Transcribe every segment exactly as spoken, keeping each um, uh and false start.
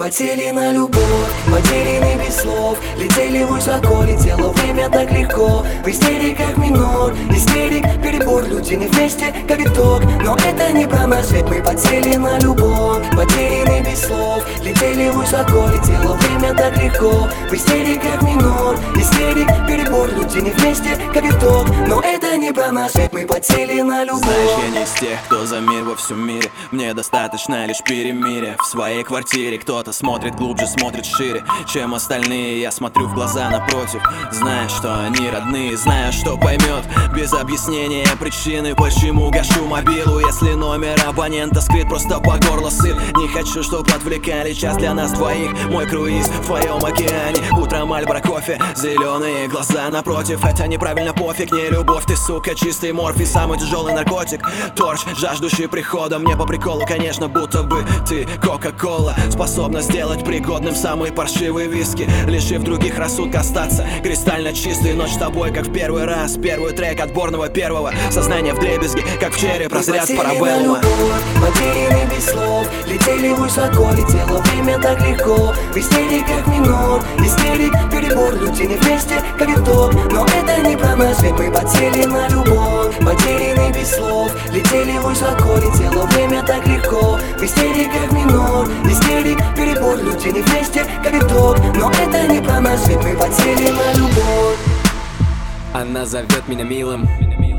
потели на любовь, потеряны без слов. Летели высоко, летело время так легко. В истериках минор, истерик, перебор. Люди не вместе, как итог. Но это не про нас, ведь мы потели на любовь, потеряны без слов. Летели высоко, летело время так легко. В истериках минор, истерик, перебор. Люди не вместе, как итог. Но это не про нас, ведь мы потели на любовь. Знаешь, я не из тех, кто за мир во всем мире. Мне достаточно лишь перемирия. В своей квартире кто-то смотрит глубже, смотрит шире, чем остальные. Я смотрю в глаза напротив, зная, что они родные, зная, что поймет без объяснения причины, почему гашу мобилу, если номер абонента скрыт просто по горло сыт. Не хочу, чтоб отвлекали час для нас двоих. Мой круиз в твоем океане. Утром Мальборо кофе, зеленые глаза напротив. Это неправильно, пофиг, не любовь, ты, сука, чистый морфий, самый тяжелый наркотик. Торч, жаждущий прихода, мне по приколу, конечно, будто бы ты Кока-Кола, способна сделать пригодным самый паршивый виски, лишив других рассудка остаться кристально чистой. Ночь с тобой, как в первый раз, первый трек отборного первого. Сознание вдребезги, как в череп, разряд парабеллума. Потеряны без слов, летели высоко, летело время так легко. В истериках минор, истерик, перебор. Люди не вместе, как итог. Но это не про нас, ведь мы потели на любовь, потеряны без слов. Летели высоко, летело время так легко. В истериках минор, истерик, перебор. Люди не вместе, как итог. Но это не про нас, ведь мы потели на любовь. Она зовет меня милым,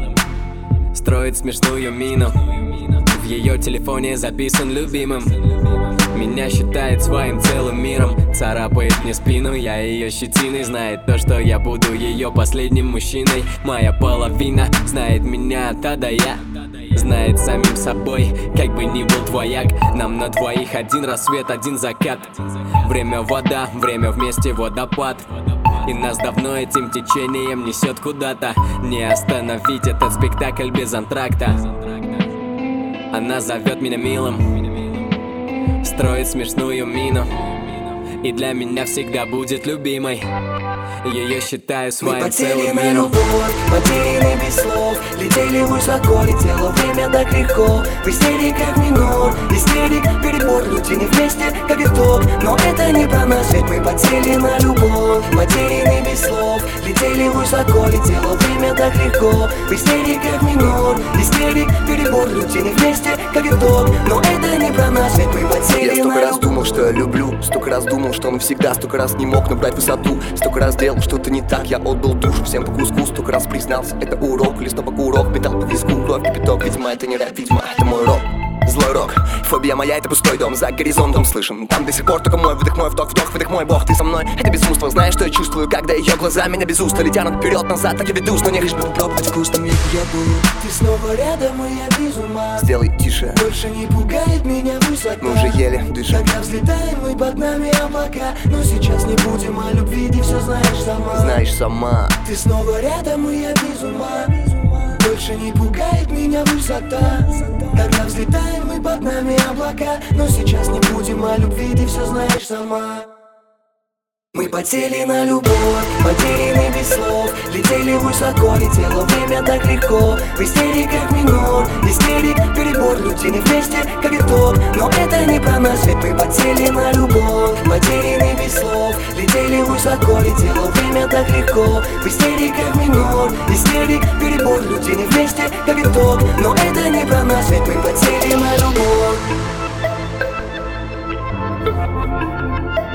строит смешную мину. В ее телефоне записан любимым. Меня считает своим целым миром. Царапает мне спину, я ее щетиной. Знает то, что я буду ее последним мужчиной. Моя половина знает меня от А до Я. Знает самим собой, как бы ни был двояк. Нам на двоих один рассвет, один закат. Время вода, время вместе водопад. И нас давно этим течением несет куда-то. Не остановить этот спектакль без антракта. Она зовет меня милым, строит смешную мину. И для меня всегда будет любимой. Ее считаю своим целым миром. Потеряны без слов, летели высоко, летело время так легко. В истериках минор, истерик, перебор. Люди не вместе, как итог. Но это не про нас, ведь мы потели на любовь, потеряны без слов. Летели высоко, летело время так легко. В истериках минор, истерик, перебор. Люди не вместе, как итог. Но это не про нас, ведь мы потели на любовь. Я столько раз думал, что я люблю, столько раз думал, что навсегда. Столько раз не мог набрать высоту, столько раз делал что-то не так. Я отдал душу всем по куску, столько раз признался. Это урок, листопок урок, металл по виску, кровь, кипяток. Видимо, это не рэп, видимо, это мой рок. Злой рок, фобия моя, это пустой дом. За горизонтом слышим, там до сих пор только мой выдох, мой вдох, вдох, выдох, мой бог. Ты со мной, это безумство, знаешь, что я чувствую, когда ее глаза меня без уста летят вперед-назад, так я ведусь, но не лишь бы попробовать вкусным я буду. Ты снова рядом, и я без ума. Сделай тише, больше не пугает меня высота. мы уже еле дышим. Когда взлетаем, мы под нами облака. Но сейчас не будем о любви, ты все знаешь сама. Знаешь сама. Ты снова рядом, и я без ума. Больше не пугает меня высота. Когда взлетаем, мы под нами облака. Но сейчас не будем о любви, ты все знаешь сама. Мы потели на любовь, потеряны без слов. Летели высоко, летело время так легко. В истериках минор, истерик, перебор. Люди не вместе, как итог. Но это не про нас, ведь мы потели на любовь, потеряны без слов. Летели высоко, летело время так легко. В истериках минор, истерик, перебор. Люди не вместе, как итог. Но это не про нас, ведь мы потели на любовь.